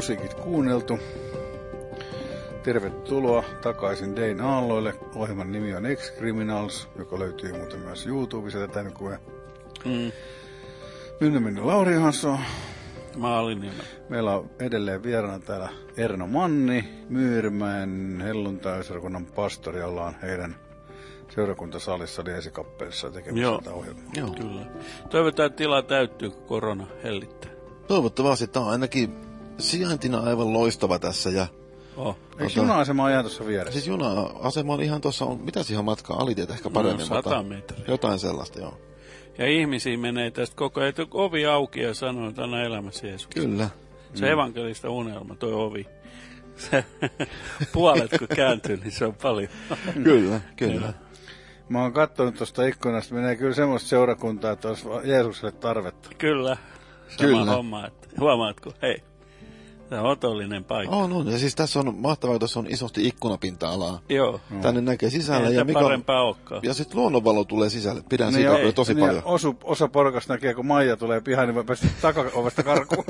musiikit kuunneltu. Tervetuloa takaisin Dayn aalloille. Ohjelman nimi on Ex-Criminals, joka löytyy muuten myös YouTubesta tätä nykyään. Minä Lauri Hasso. Mä olin Meillä on edelleen vieraana täällä Erno Manni, Myyrmäen helluntaiseurakunnan pastori, jolla on heidän seurakuntasalissa Liesikappelissa tekemässä tätä ohjelmaa. Joo, kyllä. Toivotaan, että tila täyttyy, kun korona hellittää. Toivottavasti. Tämä on ainakin sijaintina aivan loistava tässä. Ja eikö juna-asema ihan tuossa vieressä? Siis juna-asema on ihan tuossa, mitä siihen matkaa? Alitietä ehkä paremmin. 100 metriä. Jotain sellaista, joo. Ja ihmisiä menee tästä koko ajan, ovi auki ja sanoo, että anna elämässä Jeesus. Kyllä. Se evankelista unelma, toi ovi. Se, puolet kun kääntyy, niin se on paljon. Kyllä. Mä oon katsonut tuosta ikkunasta, menee kyllä semmoista seurakuntaa, että olisi Jeesukselle tarvetta. Kyllä. Sama homma, että huomaatko, hei, tämä on otollinen paikka. On. Ja siis tässä on mahtavaa, tässä on isosti ikkunapinta-alaa. Joo. Tänne näkee sisällä. Ei ja parempaa olekaan. Ja sitten luonnonvalo tulee sisälle. Pidän siitä tosi paljon. Osa porukasta näkee, kun Maija tulee pihaan, niin voi päästä takaovesta karkuun.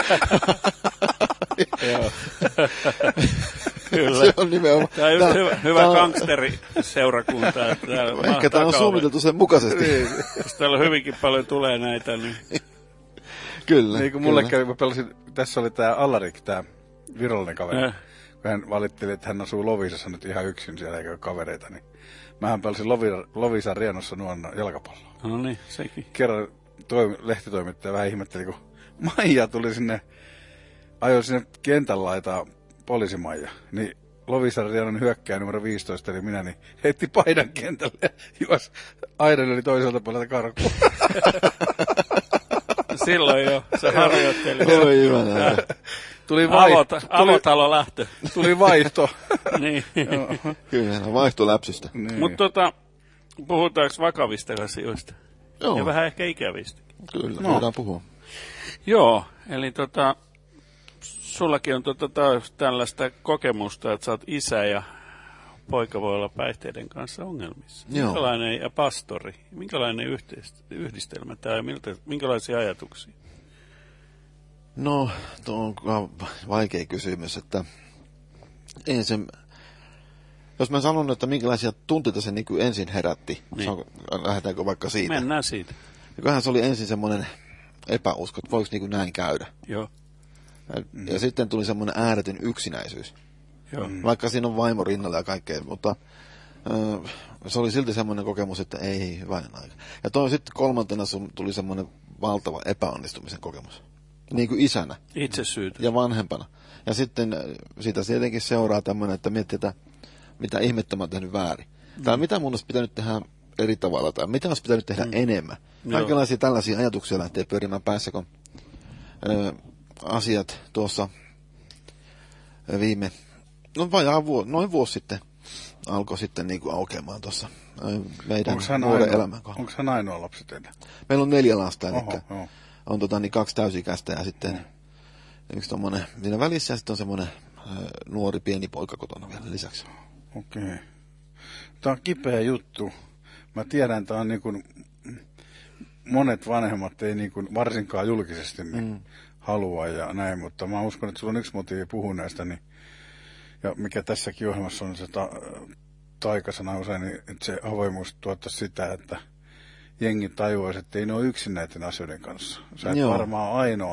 Joo. Kyllä. Se on nimenomaan. Tämä on hyvä gangsteri-seurakunta. Ehkä tämä on suunniteltu sen mukaisesti. Jos täällä hyvinkin paljon tulee näitä, niin... Kyllä. Niin kuin mulle kävi, mä pelasin, tässä oli tämä Allarik, tämä virallinen kaveri. Kun hän valitteli, että hän asuu Loviisassa nyt ihan yksin siellä eikä ole kavereita, niin mähän pelasin Loviisan Rienossa nuonna jalkapalloa. No niin, sekin. Kerran lehtitoimittaja vähän ihmetteli, kun Maija tuli sinne, ajoi sinne kentän laitaa poliisimaija, niin Loviisan Rienon hyökkääjä numero 15, eli minä, niin heitti paidan kentälle ja juos aidan oli toiselta puolelta karkuun. Silloin jo, se harjoitteli. Oi hyvä. Tuli avotalo lähtö. Tuli vaihto. Niin. Kyllä, vaihto läpsystä. Niin. Mutta puhutaanko vakavista asioista? Joo. Ja vähän ehkä ikävistä. Kyllä, voidaan puhua. Joo, eli sullakin on tällaista kokemusta, että sä oot isä ja poika voi olla päihteiden kanssa ongelmissa. Joo. Minkälainen, ja pastori, minkälainen yhdistelmä tämä ja minkälaisia ajatuksia? No, tuo on vaikea kysymys, että jos mä sanon, että minkälaisia tunteita se niin kuin ensin herätti, niin. Lähdetäänkö vaikka siitä? Mennään siitä. Ja kyllähän se oli ensin semmoinen epäusko, että voiko niin kuin näin käydä. Joo. Ja sitten tuli semmoinen ääretön yksinäisyys. Joo. Vaikka siinä on vaimo rinnalla ja kaikkea, mutta se oli silti semmoinen kokemus, että ei hyvänen aika. Ja sitten kolmantena tuli semmoinen valtava epäonnistumisen kokemus. Niin kuin isänä. Itsesyyt. Ja vanhempana. Ja sitten siitä tietenkin seuraa tämmöinen, että mietitään, mitä ihmettä mä oon tehnyt väärin. Tai mitä mun olisi pitänyt tehdä eri tavalla, tai mitä olisi pitänyt tehdä enemmän. Kaikenlaisia tällaisia ajatuksia lähtee pyörimään päässä, kun asiat tuossa noin vuosi sitten alkoi sitten niin kuin aukeamaan tuossa meidän nuoren elämän kohdalla. Onko hän ainoa lapsi teidän? Meillä on 4 lasta, eli on 2 täysikäistä ja sitten yksi tommonen siinä välissä ja sitten on semmoinen nuori pieni poika kotona vielä lisäksi. Okei. Tämä on kipeä juttu. Mä tiedän, että on niin kuin monet vanhemmat ei niin kuin varsinkaan julkisesti niin halua ja näin, mutta mä uskon, että sulla on yksi motiivi puhua näistä, niin, ja mikä tässäkin ohjelmassa on se taikasana usein, niin että se avoimuus tuottaisi sitä, että jengi tajuaisi, että ei ne ole yksin näiden asioiden kanssa. Sä et varmaan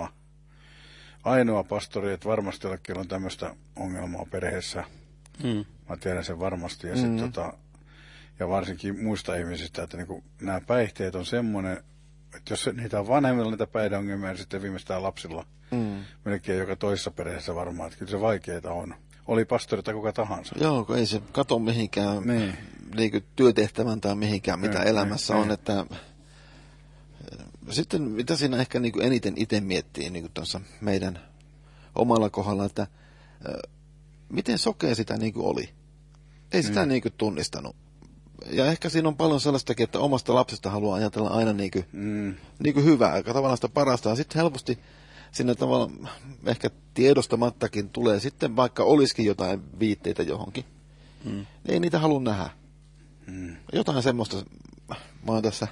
ainoa pastori, että varmasti jollekin on tämmöistä ongelmaa perheessä. Mä tiedän sen varmasti. Ja, ja varsinkin muista ihmisistä, että niinku, nämä päihteet on semmoinen, että jos niitä on vanhemmilla niitä päihdeongelmia, niin sitten viimeistään lapsilla melkein joka toisessa perheessä varmaan. Että kyllä se vaikeaa on. Oli pastori tai kuka tahansa. Joo, kun ei se kato mihinkään niin työtehtävän tai mihinkään, mitä elämässä on. Että sitten mitä siinä ehkä niin kuin eniten itse miettii niin kuin tuossa meidän omalla kohdalla, että miten sokea sitä niin kuin oli. Ei sitä niin kuin tunnistanut. Ja ehkä siinä on paljon sellaistakin, että omasta lapsesta haluaa ajatella aina niin kuin hyvää, tavallaan sitä parasta. Ja sitten helposti sinne tavallaan ehkä tiedostamattakin tulee sitten, vaikka olisikin jotain viitteitä johonkin. Ei niitä halua nähdä. Jotain semmoista mä oon tässä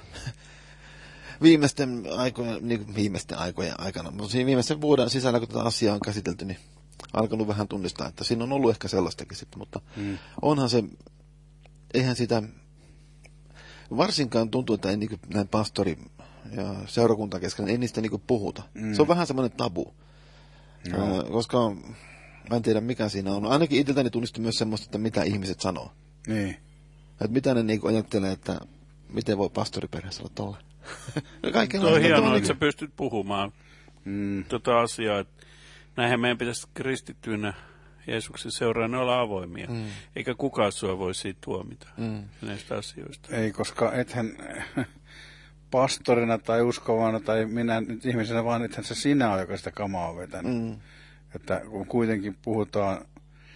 viimeisten aikojen aikana, mutta siinä viimeisten vuoden sisällä, kun tätä asiaa on käsitelty, niin alkanut vähän tunnistaa, että siinä on ollut ehkä sellaistakin sitten, mutta onhan se, eihän sitä, varsinkaan tuntuu, että ei niin näin pastori ja seurakunta keskellä, ei niistä niin puhuta. Se on vähän semmoinen tabu, koska mä en tiedä mikä siinä on. Ainakin itseltäni tunnisti myös semmoista, että mitä ihmiset sanoo. Niin. Että mitä ne niin ajattelee, että miten voi pastoriperheessä olla tolle. Tuo on hienoa, että sä pystyt puhumaan tota asiaa. Näinhän meidän pitäisi kristittyinä Jeesuksen seuraajana olla avoimia. Eikä kukaan sua voi siitä tuomita näistä asioista. Ei, koska ethän pastorina tai uskovana tai minä nyt ihmisenä, vaan ethän se sinä ole, joka sitä kamaa on vetänyt. Että kun kuitenkin puhutaan,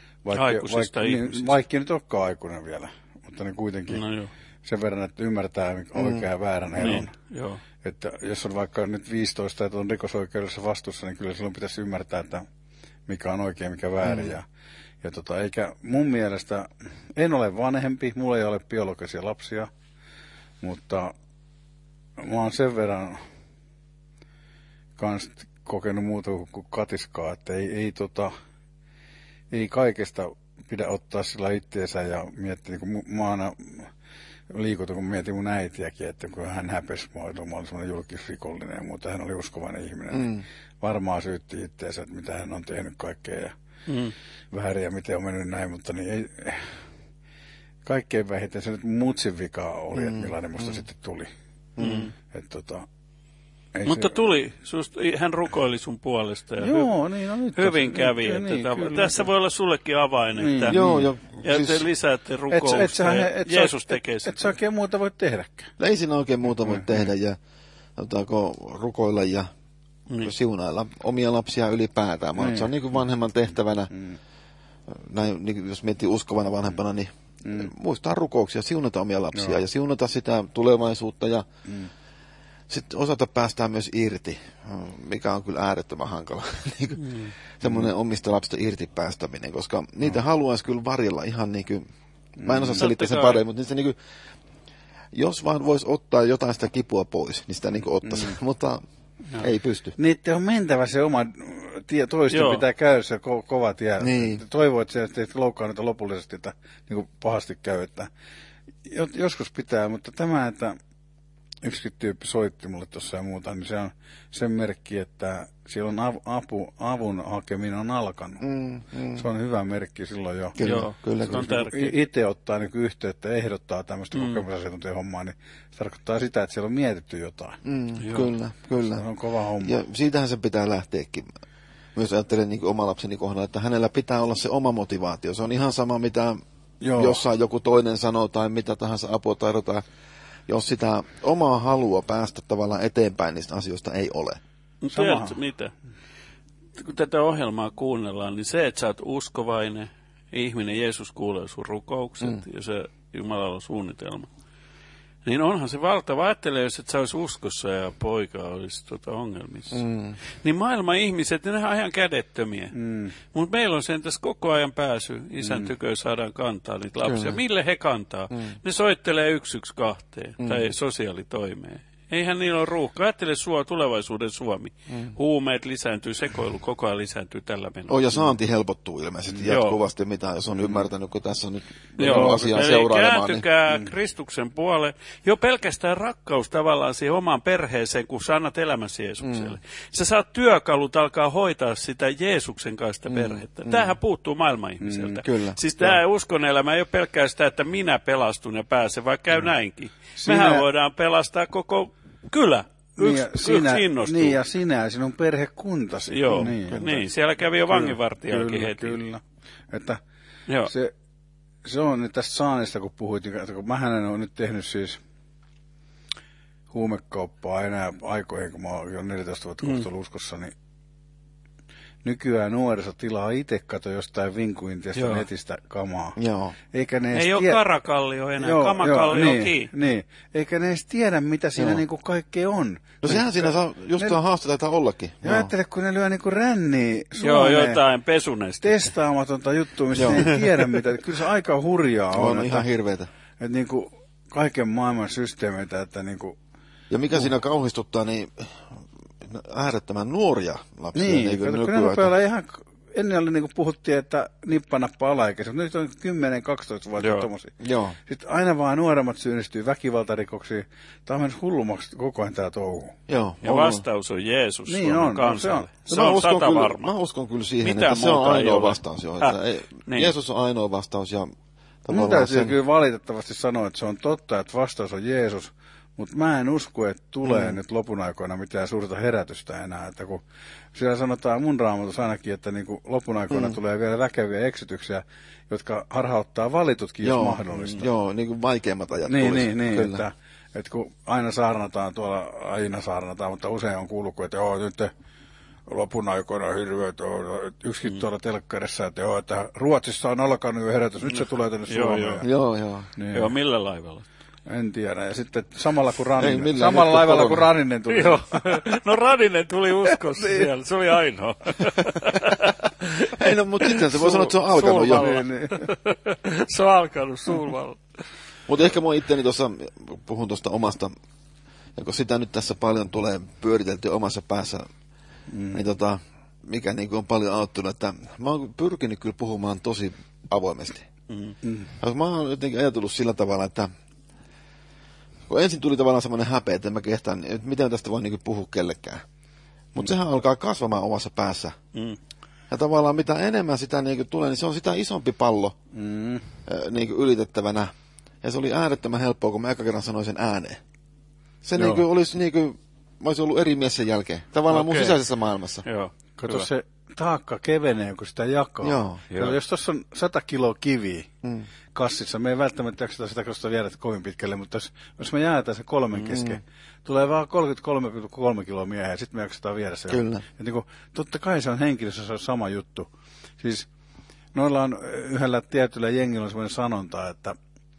vaikka nyt olekaan aikuinen vielä, mutta ne kuitenkin sen verran, että ymmärtää oikean ja väärän eron. Joo. Että jos on vaikka nyt 15 ja on rikosoikeudessa vastuussa, niin kyllä silloin pitäisi ymmärtää, että mikä on oikein, mikä väärin. Ja eikä mun mielestä, en ole vanhempi, mulla ei ole biologisia lapsia, mutta mä oon sen verran kans kokenut muuta kuin katiskaa, että ei kaikesta pidä ottaa sillä itteensä ja miettiä, niin kuin mä aina liikutan, kun mietin mun äitiäkin, että kun hän häpesi mua, että mä olin semmoinen julkisrikollinen ja muuta, hän oli uskovainen ihminen, niin varmaan syytti itteensä, että mitä hän on tehnyt kaikkea ja väärin ja miten on mennyt näin, mutta niin ei, kaikkein vähiten se nyt mutsin vikaa oli, että millainen musta sitten tuli. Mutta tuli, hän rukoili sun puolesta ja hyvin kävi. Tässä voi olla sullekin avain, että ja te lisäätte rukousta ja Jeesus tekee sitä. Et sä oikein muuta voi tehdäkään. Ei siinä oikein muuta voi tehdä ja rukoilla ja siunailla omia lapsia ylipäätään. Se on niin kuin vanhemman tehtävänä, näin, niin jos miettii uskovana vanhempana, niin muistaa rukouksia, siunata omia lapsia ja siunata sitä tulevaisuutta ja sitten osata päästää myös irti, mikä on kyllä äärettömän hankala. Semmoinen omista lapsista irti päästäminen, koska niitä haluaisi kyllä varjella ihan niin kuin, mä en osaa selittää sen paremmin, mutta niin kuin, jos vaan voisi ottaa jotain sitä kipua pois, niin sitä niin kuin ottaisi, mutta ei pysty. Niitä on mentävä se oma tie, toista pitää käydä se kova tie. Niin. Toivoo, että se ei loukkaa niitä lopullisesti, että niin kuin pahasti käy, että joskus pitää, mutta tämä, että yksikin tyyppi soitti mulle tuossa ja muuta, niin se on sen merkki, että siellä on avun hakeminen on alkanut. Se on hyvä merkki silloin jo. Kyllä. Se on tärkeää. Itse ottaa niin yhteyttä ja ehdottaa tämmöistä kokemusasiantuntijan hommaa, niin se tarkoittaa sitä, että siellä on mietitty jotain. Kyllä. Se on kova homma. Ja siitähän se pitää lähteäkin. Myös ajattelen niin oma lapseni kohdalla, että hänellä pitää olla se oma motivaatio. Se on ihan sama, mitä jossain joku toinen sanoo tai mitä tahansa apua tarjotaan. Jos sitä omaa halua päästä tavallaan eteenpäin niistä asioista ei ole. Tiedätkö mitä? Kun tätä ohjelmaa kuunnellaan, niin se, että sä oot uskovainen ihminen, Jeesus kuulee sun rukoukset ja se Jumalalla on suunnitelma. Niin onhan se valtava. Ajattele, jos et sä olisi uskossa ja poika olisi ongelmissa. Niin maailman ihmiset, ne on ihan kädettömiä. Mutta meillä on sen tässä koko ajan pääsy. Isän tykö saadaan kantaa niitä lapsia. Kyllä. Mille he kantaa? Ne soittelee 112 tai sosiaalitoimeen. Eihän niillä ole ruuhka. Ajattele tulevaisuuden Suomi. Huumeet lisääntyy, sekoilu koko ajan lisääntyy tällä menolla. Ja saanti helpottuu ilmeisesti jatkuvasti, mitä jos on ymmärtänyt, kun tässä on nyt asiaa seuraamaan. Kääntykää Kristuksen puoleen. Jo pelkästään rakkaus tavallaan siihen omaan perheeseen, kun sä annat elämäsi Jeesukselle. Sä saat työkalut alkaa hoitaa sitä Jeesuksen kanssa sitä perhettä. Tämähän puuttuu maailman ihmiseltä. Siis tämä uskon elämä ei ole pelkkää sitä, että minä pelastun ja pääsen, vaikka käy näinkin. Mehän voidaan pelastaa koko kylä. Yksi innostuu. Niin, ja sinä ja sinun perhekuntasi. Joo, niin siellä kävi jo vanginvartijakin heti. Kyllä, että se on nyt tästä saannista, kun puhuit, kun mähän en ole nyt tehnyt siis huumekauppaa enää aikoihin, kun mä oon jo 14 vuotta kohta uskossa, niin nykyään nuoriso tilaa itse kato jostain vinkuintiasta netistä kamaa. Eikä ne ei ole karakallio enää, kamakalliokin. Niin, eikä ne edes tiedä, mitä siinä niinku kaikkea on. No sehän siinä saa, just tuo haaste taitaa ollakin. Ja ajattele, kun ne lyö niinku ränniä Suomeen. Jotain pesunesti. Testaamatonta juttua, mistä ne ei tiedä mitä. Kyllä se aika hurjaa on. On ihan hirveetä. Että niinku kaiken maailman systeemeitä, että niinku. Ja mikä siinä kauhistuttaa, niin äärettömän nuoria lapsia. Niin, kun ne rupeaa olla ihan ennen oli niin kuin puhuttiin, että nippanappa alaikäisiä, mutta nyt on 10-12 vuotta tommosia. Joo. Sitten aina vaan nuoremmat syyllistyy väkivaltarikoksiin. Tämä on mennyt hullumaksi koko ajan tämä touhu. Joo. Ja vastaus on Jeesus Niin Suomen on, kansalle. se Se on satavarma. Mä uskon kyllä siihen, Mitään että se on muuta ei ainoa ole. vastaus. Jo, että niin. Jeesus on ainoa vastaus. Ja Mun täytyy kyllä valitettavasti sanoa, että se on totta, että vastaus on Jeesus. Mutta mä en usko, että tulee nyt lopun aikoina mitään suurta herätystä enää. Että kun siellä sanotaan mun Raamatussa ainakin, että niin kuin lopun aikoina tulee vielä väkeviä eksytyksiä, jotka harhauttaa valitutkin, jos mahdollista. Joo, niin kuin vaikeimmat ajat Niin, että kun aina saarnataan, mutta usein on kuullut, että nyt lopun aikoina hirveät yksikin tuolla telkkarissa, että Ruotsissa on alkanut jo herätys, nyt se tulee tänne Suomeen. Joo. Niin. Joo, millä laivalla? En tiedä. Ja sitten samalla laivalla laivalla kuin Raninen tuli. Joo. No Raninen tuli uskossa siellä, se oli ainoa. Ei no, mutta sitten se voi sanoa, että se on alkanut jo. Niin. Se on alkanut Suurvalla. Mutta ehkä mä itteni tuossa, puhun tuosta omasta, ja kun sitä nyt tässä paljon tulee pyöriteltyä omassa päässä, niin mikä niin on paljon auttunut, että mä oon pyrkinyt kyllä puhumaan tosi avoimesti. Mä oon jotenkin ajatellut sillä tavalla, että kun ensin tuli tavallaan semmoinen häpeä, että mä kehtaan, että miten tästä voi niin puhua kellekään. Mutta sehän alkaa kasvamaan omassa päässä. Ja tavallaan mitä enemmän sitä niin tulee, niin se on sitä isompi pallo niin ylitettävänä. Ja se oli äärettömän helppoa, kun mä eka kerran sanoin sen ääneen. Se niin olisi niin kuin, mä olisin ollut eri mies sen jälkeen. Tavallaan mun sisäisessä maailmassa. Joo. Kato, se taakka kevenee, kun sitä jakaa. Joo. Jos tuossa on 100 kiloa kiviä kassissa, me ei välttämättä jakseta sitä kosta viedä kovin pitkälle, mutta jos me jaetaan se 3 kesken, tulee vaan 33,3 kiloa miehiä, ja sitten me jaksetaan viedä se. Kyllä. Ja niin kuin, totta kai se on henkilössä, se on sama juttu. Siis noilla on yhdellä tietyllä jengillä on sellainen sanonta, että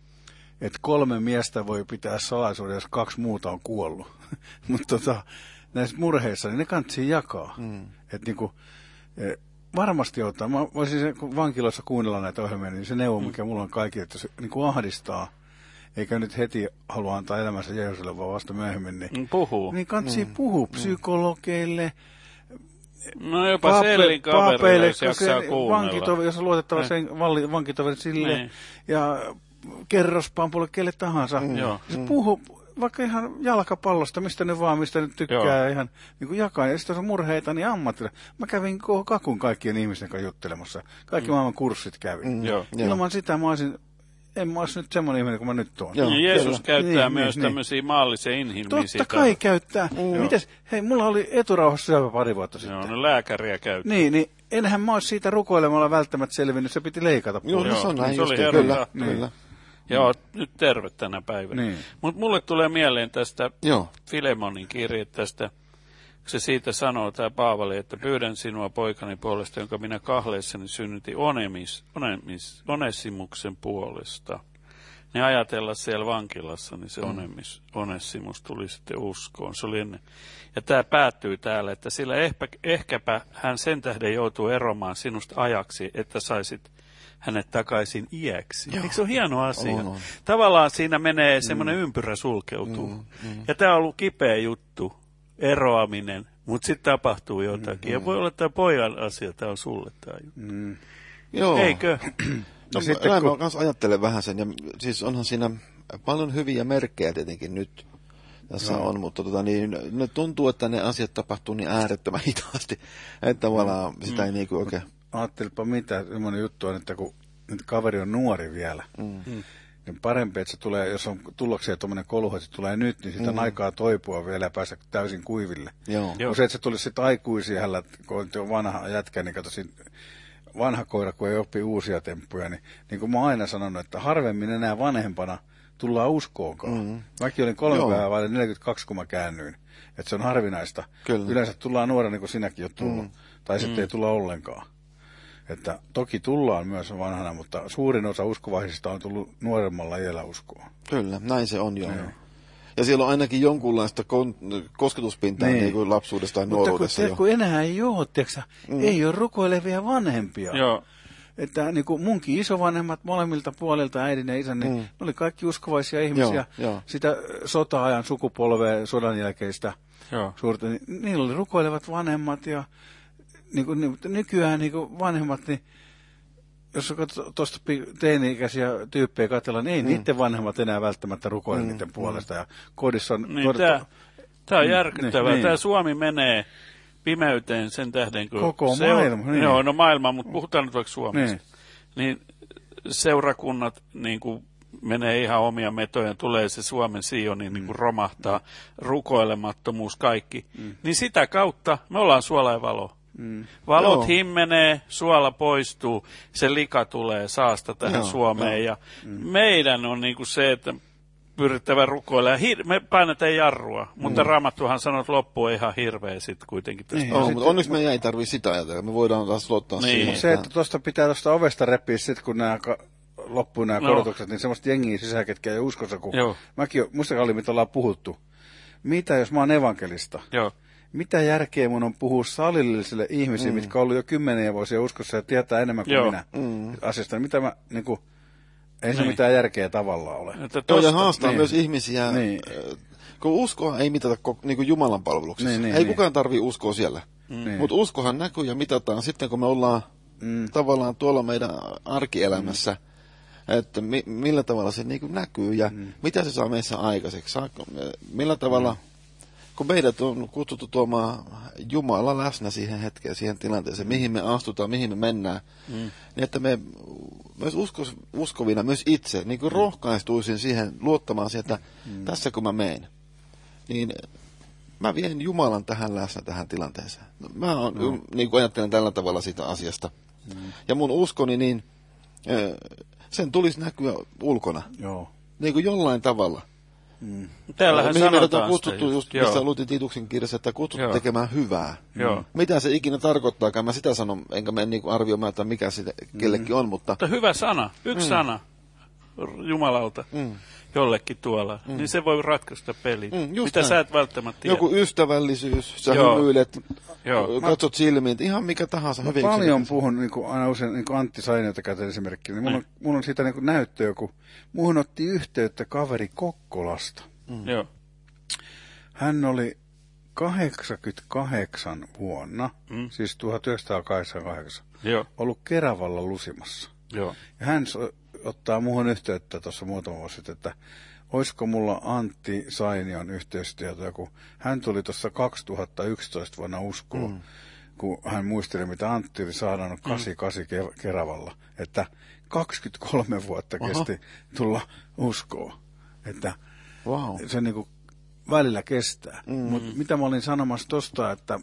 3 miestä voi pitää salaisuuden, jos 2 muuta on kuollut. Mutta näissä murheissa, niin ne kantsii jakaa. Että niinku, varmasti ottaa. Mä voisin kun vankiloissa kuunnella näitä ohjelmia, niin se neuvo, mikä mulla on kaikille, että se niinku ahdistaa, eikä nyt heti halua antaa elämänsä Jeesukselle, vaan vasta myöhemmin. Niin, puhuu. Niin kantsii puhua psykologeille, no jopa Sellin kavereille, jos jaksaa kuunnella. Jos on luotettava sen vankitoveri sille, ja kerrospampulle kelle tahansa. Se puhuu vaikka ihan jalkapallosta, mistä nyt tykkää ihan niin kuin jakaa. Ja sitten jos on murheita, niin ammatilla. Mä kävin kakun kaikkien ihmisten kanssa juttelemassa. Kaikki maailman kurssit kävin. Ilman sitä en mä olisi nyt semmoinen ihminen kuin mä nyt oon. Ja Jeesus käyttää myös tämmöisiä maallisia inhimillisiä. Totta kai käyttää. Mites? Hei, mulla oli eturauhassa syöpä pari vuotta sitten. Joo, no lääkäriä käyttää. Niin enhän mä olisi siitä rukoilemalla välttämättä selvinnyt, se piti leikata. Joo, se on näin se oli kyllä. Joo, nyt terve tänä päivänä. Niin. Mutta mulle tulee mieleen tästä Filemonin kirje tästä, se siitä sanoo, tämä Paavali, että pyydän sinua poikani puolesta, jonka minä kahleissani synnytin Onesimuksen puolesta. Niin ajatella siellä vankilassa, niin se Onesimus tuli sitten uskoon. Se oli ennen. Ja tämä päättyy täällä, että sillä ehkäpä hän sen tähden joutuu eromaan sinusta ajaksi, että saisit hänet takaisin iäksi. Eikö se ole hieno asia? On. Tavallaan siinä menee semmoinen ympyrä sulkeutuu. Ja tämä on ollut kipeä juttu, eroaminen, mutta sitten tapahtuu jotakin. Ja voi olla, että tämä pojan asia, tämä on sulle tämä juttu. Joo. Eikö? No, mä kanssa ajattelen vähän sen, ja siis onhan siinä paljon hyviä merkkejä tietenkin nyt tässä on, mutta ne tuntuu, että ne asiat tapahtuu niin äärettömän hitaasti, että tavallaan sitä ei niinku oikein. Ajattelepa mitä, semmoinen juttu on, että kun nyt kaveri on nuori vielä, niin parempi, että se tulee, jos on tullakseen tuommoinen kolhu, että se tulee nyt, niin sitä on aikaa toipua vielä ja päästä täysin kuiville. Kun se, että se tulisi sitten aikuisiällä, kun on vanha jätkä, niin kato vanha koira, kun ei oppi uusia temppuja, niin kuin mä oon aina sanonut, että harvemmin enää vanhempana tullaan uskoonkaan. Mäkin olin 3 päivää vaille 42, kun mä käännyin. Että se on harvinaista. Kyllä. Yleensä tullaan nuorena, niin kuin sinäkin oot tullut. Tai sitten ei tulla ollenkaan. Että toki tullaan myös vanhana, mutta suurin osa uskovaisista on tullut nuoremmalla iällä uskoon. Kyllä, näin se on jo. Ja siellä on ainakin jonkunlaista kosketuspintaa niin kuin lapsuudessa tai nuoruudessa. Mutta kun enää ei ole, ei ole rukoilevia vanhempia. Joo. Että niin kuin munkin isovanhemmat molemmilta puolilta, äidin ja isän, niin ne oli kaikki uskovaisia ihmisiä. Sitä sota-ajan sukupolvea, sodan jälkeistä suurta. Niillä oli rukoilevat vanhemmat ja nykyään niin kuin vanhemmat, niin jos tuosta teini-ikäisiä tyyppejä katsellaan, niin ei niiden vanhemmat enää välttämättä rukoile niiden puolesta. Ja kodissa on... Niin, tämä on järkyttävää. Niin. Tämä Suomi menee pimeyteen sen tähden, kun... Koko maailma. Niin. Joo, no maailma, mutta puhutaan nyt vaikka Suomesta. Niin seurakunnat niin kuin menee ihan omia metoja, tulee se Suomen Sioni, niin kuin romahtaa, rukoilemattomuus, kaikki. Niin sitä kautta me ollaan suola ja valo. Valot himmenee, suola poistuu, se lika tulee saasta tähän Suomeen. Ja meidän on niin kuin se, että pyrittävä rukoilla. Me painetaan jarrua, mutta Raamattuhan sanoo, että loppu on ihan hirveä sitten kuitenkin. Mutta onneksi me ei tarvitse sitä ajatella. Me voidaan taas luottaa siihen. Se, että pitää tuosta ovesta repiä sitten, kun loppuu nämä korotukset, niin semmoista jengiä sisään, ketkä ei uskossa, kun mäkin, muistakaan oli, mitä ollaan puhuttu. Mitä jos mä oon evankelista? Joo. Mitä järkeä mun on puhua salillisille ihmisille, mitkä on ollut jo 10 vuosia uskossa ja tietää enemmän kuin minä asiasta? Mitä mä, niinku, ei se mitään järkeä tavallaan ole. Ja haastaa myös ihmisiä, kun uskoa ei mitata niinku Jumalan palveluksessa. Ei kukaan tarvitse uskoa siellä. Mutta uskohan näkyy ja mitataan sitten, kun me ollaan tavallaan tuolla meidän arkielämässä, että millä tavalla se niinku näkyy ja mitä se saa meissä aikaiseksi. Millä tavalla... Kun meidät on kutsuttu tuomaan Jumala läsnä siihen hetkeen, siihen tilanteeseen, mihin me astutaan, mihin me mennään, niin että me myös uskovina, myös itse, niin kuin rohkaistuisin siihen, luottamaan siihen, että tässä kun mä menen, niin mä vien Jumalan tähän läsnä tähän tilanteeseen. Mä niin kuin ajattelen tällä tavalla sitä asiasta. Ja mun uskoni, niin sen tulisi näkyä ulkona. Niin kuin jollain tavalla. Täällähän mihin meidät on kutsuttu sitä just, missä luultiin Tiituksen kirjassa, että kutsuttu tekemään hyvää. Mitä se ikinä tarkoittaakaan, mä sitä sanon, enkä mene niin arvioimaan, että mikä se kellekin on, mutta hyvä sana, yksi sana Jumalalta jollekin tuolla, niin se voi ratkaista pelin. Mitä näin. Sä et välttämättä tiedä. Joku ystävällisyys, sä hymyilet, katsot silmiin, ihan mikä tahansa. Mä paljon puhun, niin kuin aina usein niin kuin Antti Sainiota käytän esimerkkinä, niin mulla on siitä niin kuin näyttöä, kun muuhun otti yhteyttä kaveri Kokkolasta. Hän oli 88 vuonna, siis 1988, ollut Keravalla lusimassa. Ja hän ottaa muuhun yhteyttä tuossa muutama vuosi sitten, että olisiko mulla Antti Sainion yhteystietoja, kun hän tuli tuossa 2011 vuonna uskoon, kun hän muisteli, mitä Antti oli saadannut 88 Keravalla, että 23 vuotta kesti tulla uskoon, että se niinku välillä kestää. Mutta mitä mä olin sanomassa tosta, että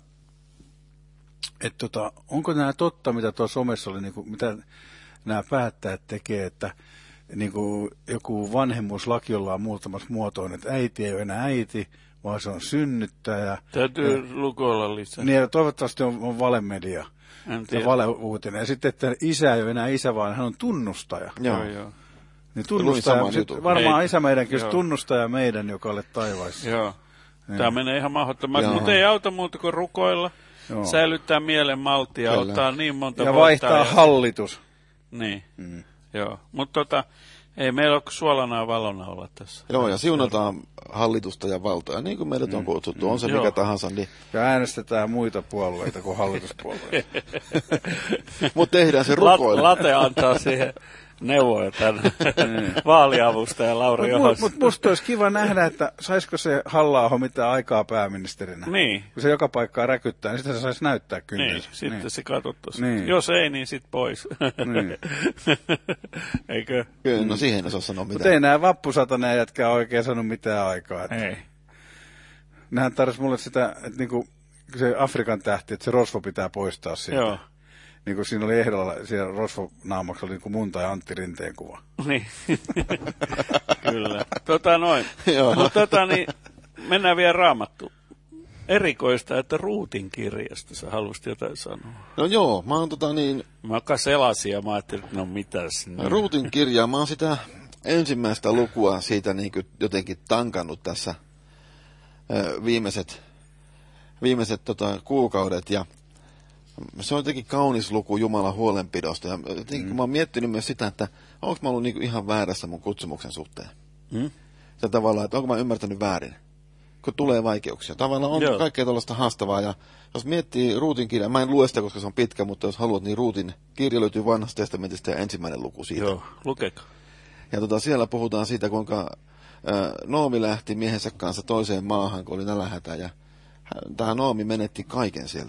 onko nämä totta, mitä tuossa somessa oli, niinku, mitä nämä päättäjät tekee, että niinku joku vanhemmuuslaki ollaan muuttamassa muotoon, että äiti ei ole enää äiti, vaan se on synnyttäjä. Täytyy lukoilla lisää. Niin, ja toivottavasti on valemedia ja valeuutinen. Ja sitten, että isä ei ole enää isä, vaan hän on tunnustaja. Joo. Niin tunnustaja, varmaan isä meidänkin, jos tunnustaja meidän, joka olet taivaissa. Joo. Niin. Tämä menee ihan mahdottomaksi, mutta ei auta muuta kuin rukoilla, säilyttää mielen malttia, ottaa niin monta ja vaihtaa hallitus. Niin, joo. Mutta ei meillä ole suolana valona olla tässä. Joo, ja siunataan hallitusta ja valtaa, niin kuin meidät on kutsuttu, on se mikä tahansa. Niin... Ja äänestetään muita puolueita kuin hallituspuolueita. Mutta tehdään se rukoilla. Late antaa siihen neuvoja tämän vaaliavustajan Lauri Johossa. Mutta musta olisi kiva nähdä, että saisiko se Halla-aho mitään aikaa pääministerinä. Niin. Kun se joka paikkaa räkyttää, niin sitä se saisi näyttää kynnessä. Niin, sitten se katsottaisiin. Niin. Jos ei, niin sitten pois. Niin. Eikö? Kyllä, no siihen ei saa sanoa mitään. Mutta ei nämä vappusataneja jätkää oikein sanonut mitään aikaa. Että ei. Nehän tarvitsi mulle sitä, että niinku, se Afrikan tähti, että se rosvo pitää poistaa siitä. Joo. Niin kuin siinä oli ehdolla, siellä rosvonaamaksi oli niin kuin mun tai Antti Rinteen kuva. Niin, kyllä. Niin, mennään vielä Raamattuun. Erikoista, että Ruutin kirjasta sä haluaisit jotain sanoa. No joo, mä oon Mä selasin ja mä ajattelin, että no mitäs. Niin. Ruutin kirjaa, mä oon sitä ensimmäistä lukua siitä niin kuin jotenkin tankannut tässä viimeiset kuukaudet ja se on jotenkin kaunis luku Jumalan huolenpidosta. Ja jotenkin mä oon miettinyt myös sitä, että onko mä ollut niinku ihan väärässä mun kutsumuksen suhteen. Se tavallaan, että onko mä ymmärtänyt väärin. kun tulee vaikeuksia. Tavallaan on kaikkea tuollaista haastavaa, ja jos miettii Ruutin kirjaa, mä en lue sitä, koska se on pitkä, mutta jos haluat, niin Ruutin kirja löytyy Vanhasta testamentista ja ensimmäinen luku siitä. Joo, lukekaa. Ja siellä puhutaan siitä, kuinka Noomi lähti miehensä kanssa toiseen maahan, kun oli nälänhätä, ja tämä Noomi menetti kaiken siellä.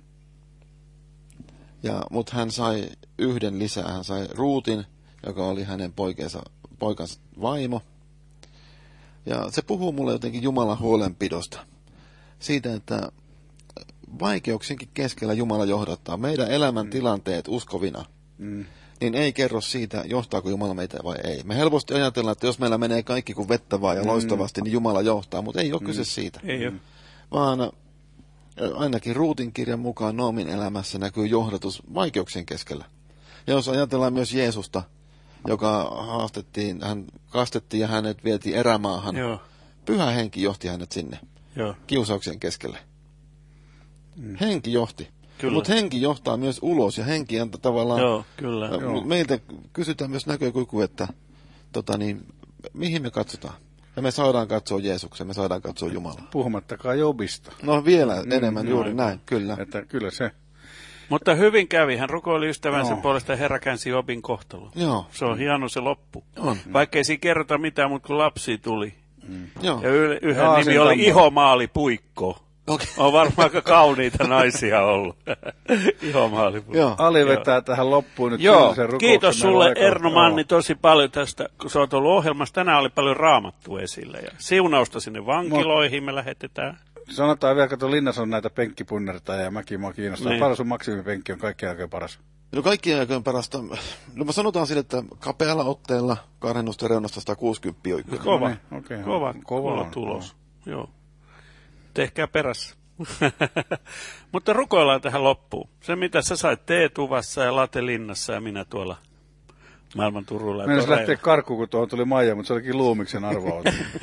Mutta hän sai yhden lisää, hän sai Ruutin, joka oli hänen poikansa vaimo. Ja se puhuu mulle jotenkin Jumalan huolenpidosta. Siitä, että vaikeuksienkin keskellä Jumala johdattaa. Meidän elämäntilanteet uskovina, niin ei kerro siitä, johtaako Jumala meitä vai ei. Me helposti ajatellaan, että jos meillä menee kaikki kuin vettä vaan ja loistavasti, niin Jumala johtaa, mutta ei ole kyse siitä. Ei ole. Vaan ainakin Ruutin kirjan mukaan Noomin elämässä näkyy johdatus vaikeuksien keskellä. Ja jos ajatellaan myös Jeesusta, joka hän kastettiin ja hänet vietiin erämaahan. Joo. Pyhä henki johti hänet sinne. Joo. Kiusauksen keskelle. Henki johti. Mutta henki johtaa myös ulos ja henki antaa tavallaan... Joo, kyllä. Meiltä kysytään myös näkökyky, että mihin me katsotaan. Ja me saadaan katsoa Jeesuksen, me saadaan katsoa Jumalaa. Puhumattakaan Jobista. No vielä enemmän juuri näin, kyllä. Että kyllä se... Mutta hyvin kävi. Hän rukoili ystävänsä puolesta, Herra käänsi Jobin kohtalon. Joo. Se on hieno se loppu. On. Vaikka ei siinä kerrota mitään, mutta kun lapsi tuli. Joo. Ja yhden nimi oli Ihomaali Puikko. Okay. On varmaan aika kauniita naisia ollut. Ihomaali Puikko. Joo. Ali vetää tähän loppuun nyt. Joo, kiitos sulle Erno Manni tosi paljon tästä, kun sä oot ollut ohjelmassa. Tänään oli paljon raamattua esille ja siunausta sinne vankiloihin me lähetetään. Sanotaan vielä, että linnassa on näitä penkkipunnertajia ja mäkin mua kiinnostaa. Niin. Paljon sun maksimipenkki on kaikkien aikojen paras? No kaikkien aikojen parasta. No mä sanotaan sille, että kapealla otteella karhennusten reunasta 160 oikein. Kova, No niin, okay. kova tulos. Joo. Tehkää perässä. Mutta rukoillaan tähän loppuun. Se, mitä sä sait Teetuvassa ja Latelinnassa ja minä tuolla maailman Turulla. Mennäis lähteä karkuun, kun tuohon tuli Maija, mutta se olikin Luumiksen arvoa.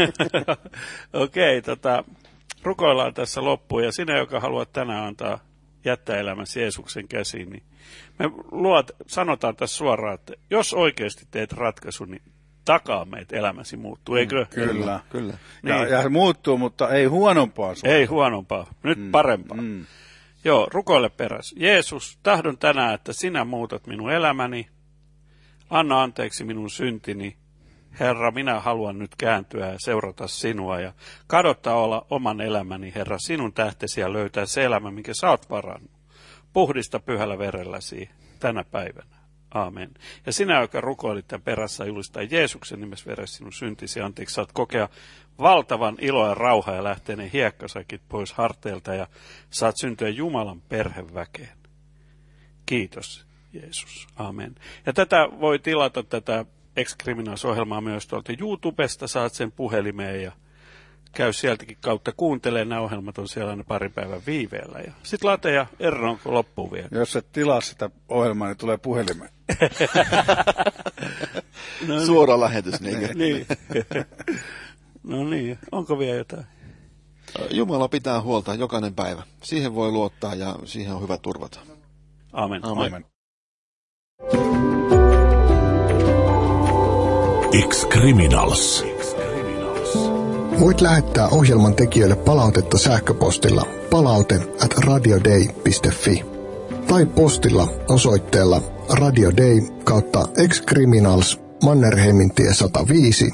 Okei, rukoillaan tässä loppuun. Ja sinä, joka haluat tänään jättää elämäsi Jeesuksen käsiin, niin me sanotaan tässä suoraan, että jos oikeasti teet ratkaisun, niin takaa meitä elämäsi muuttuu, eikö? Kyllä. Niin. Ja se muuttuu, mutta ei huonompaa. Ei huonompaa, nyt parempaa. Joo, rukoile perässä. Jeesus, tahdon tänään, että sinä muutat minun elämäni. Anna anteeksi minun syntini. Herra, minä haluan nyt kääntyä ja seurata sinua ja kadottaa olla oman elämäni, Herra, sinun tähtesi ja löytää se elämä, minkä sä oot varannut. Puhdista pyhällä verelläsi tänä päivänä. Aamen. Ja sinä, joka rukoilit tämän perässä, julistaa Jeesuksen nimessä veressä sinun syntisi anteeksi. Saat kokea valtavan iloa ja rauhaa ja lähtee ne hiekkasakit pois harteilta ja saat syntyä Jumalan perheväkeen. Kiitos, Jeesus. Aamen. Ja tätä voi tilata tätä Ex-Criminals-ohjelmaa myös tuolta YouTubesta. Saat sen puhelimeen ja käy sieltäkin kautta kuuntelemaan. Nämä ohjelmat on siellä aina parin päivän viiveellä. Ja sitten Late ja Erno, onko loppuun vielä? Jos et tilaa sitä ohjelmaa, niin tulee puhelimeen. No, suora lähetys. Niin. No niin, onko vielä jotain? Jumala pitää huolta jokainen päivä. Siihen voi luottaa ja siihen on hyvä turvata. Amen. Amen. Ex-Criminals. Voit lähettää ohjelman tekijöille palautetta sähköpostilla palaute@radioday.fi tai postilla osoitteella Radio Day / Ex-Criminals Mannerheimintie 105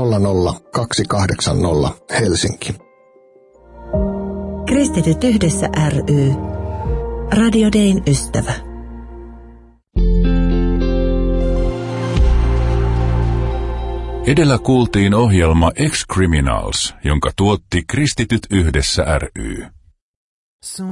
00280 Helsinki. Kristityt yhdessä ry. Radio Dayn ystävä. Edellä kuultiin ohjelma Ex-Criminals, jonka tuotti Kristityt yhdessä ry.